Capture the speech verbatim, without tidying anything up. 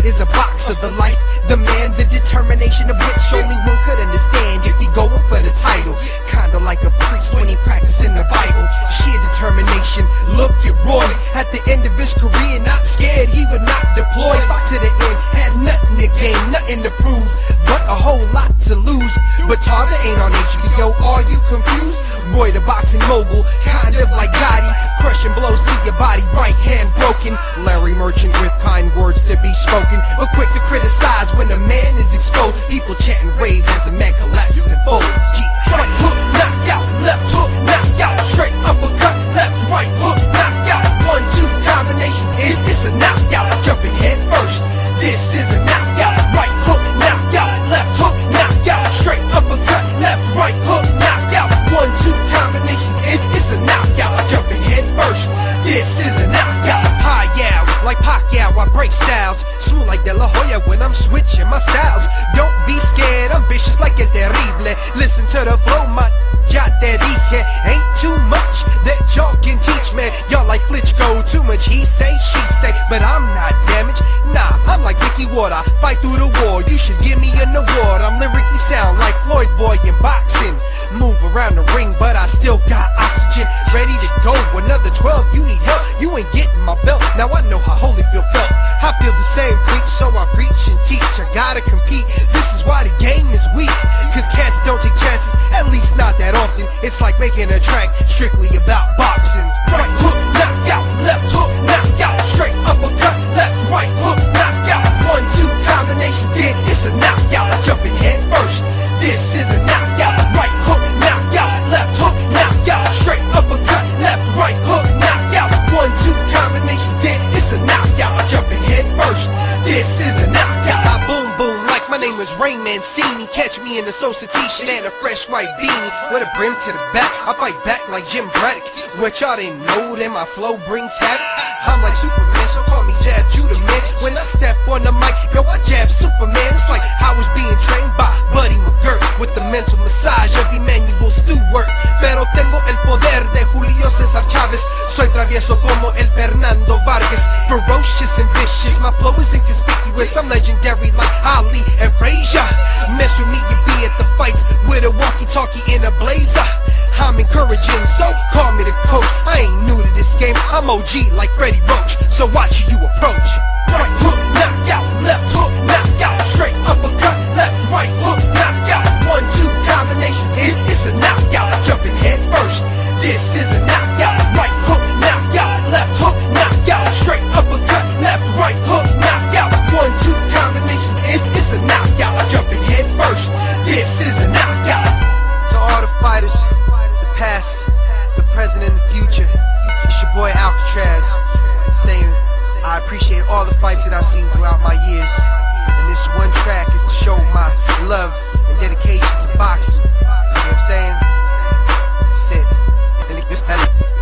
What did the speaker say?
is a box of the life. The man, the determination of which only one could understand if he going for the title. Kinda like a priest when he practicing the Bible. Sheer determination, look at Roy. At the end of his career, not scared, he would not deploy. Fought to the end, had nothing to gain, nothing to prove, but a whole lot to lose. But Tarver ain't on H B O, are you confused? Roy the boxing mogul, kind of like Gotti, crushing blows to your body, right hand broken. Larry Merchant with kind words to be spoken, but quick to criticize when a man is exposed. People chanting rave as a man collapses and folds. Yeah. Right hook, knockout, left hook, knockout, straight uppercut, left, right hook, knockout. One, two combination, it, it's a knockout. Jumping head first, this is a knockout. Right hook, knockout, left hook, knockout, straight uppercut, left, right hook, knockout. One, two combination, it, it's a knockout. Jumping head first, this is a knockout. Hi, yeah, like Pacquiao, I break styles. Smooth like De La Hoya when I'm switching my styles. Don't be scared, I'm vicious like El Terrible. Listen to the flow, my ya te dije. Ain't too much that y'all can teach, man. Y'all like Klitschko, too much he say, she say. But I'm not damaged, nah, I'm like Ricky Water. Fight through the war, you should give me an award. I'm lyrically sound like Floyd Boy in boxing. Move around the ring, but I still got oxygen. Ready to go, another twelve, you need help. You ain't getting my belt, now I know how Holyfield felt. I feel the same preach, so I preach and teach. I gotta compete, this is why the game is weak. Cause cats don't take chances, at least not that often. It's like making a track strictly about boxing. Right hook, knockout, left hook, knockout, straight uppercut, left, right hook, knockout. One, two combination, then it's a knockout. Jumping head first, this is a knockout. Right hook, knockout, left hook, knockout, straight uppercut, left, right hook, knockout. One, two combination, then it's a knockout. Jumping head first, this is a knockout. I boom boom like my name is Ray Mancini. Catch me in a Sosa t-shirt and a fresh white beanie with a brim to the back. I fight back like Jim Braddock. What y'all didn't know, that my flow brings havoc. I'm like Superman, so call me Jab Judah man. When I step on the mic, yo, I jab Superman. It's like I was being trained by Buddy McGirt with the mental massage of Emmanuel Stewart. Pero tengo el poder de Julio Cesar Chavez. Soy travieso como el Fernando Vargas. Ferocious and vicious, my flow is inconspicuous. I'm legendary like Ali and Frazier. Mess with me, you be at the fights with a walkie-talkie in a blazer. I'm encouraging, so call me the coach. I ain't new to this game, I'm O G like Freddie Roach. So watch who you approach. Right hook, knockout, left hook, knockout, straight uppercut, left, right hook, knockout. One, two combination, it, it's a knockout. Jumping head first, this is a knockout. Right hook, knockout, left hook, knockout, straight uppercut, left, right hook, knockout. One, two combination, it, it's a knockout. Jumping head first, this is a knockout. To all the fighters, the past, the present, and the future, it's your boy Alcatraz saying I appreciate all the fights that I've seen throughout my years, and this one track is to show my love and dedication to boxing. You know what I'm saying? That's it. And it gets better.